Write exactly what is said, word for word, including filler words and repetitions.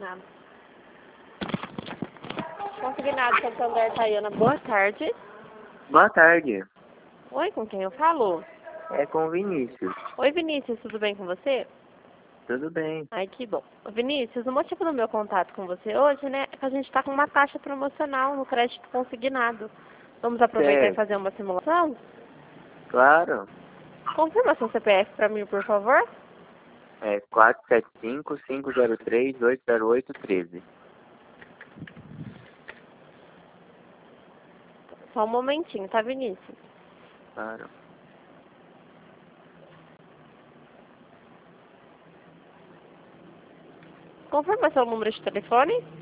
Consignado. Consignado, Santander, Tayana. Boa tarde. Boa tarde. Oi, com quem eu falo? É com o Vinícius. Oi, Vinícius, tudo bem com você? Tudo bem. Ai, que bom. Vinícius, o motivo do meu contato com você hoje, né, é que a gente está com uma taxa promocional no crédito consignado. Vamos aproveitar Certo. e fazer uma simulação? Claro. Confirma seu C P F para mim, por favor. É quatro sete cinco, cinco zero três, oito zero oito, um três. Só um momentinho, tá, Vinícius? Claro. Confirma seu número de telefone.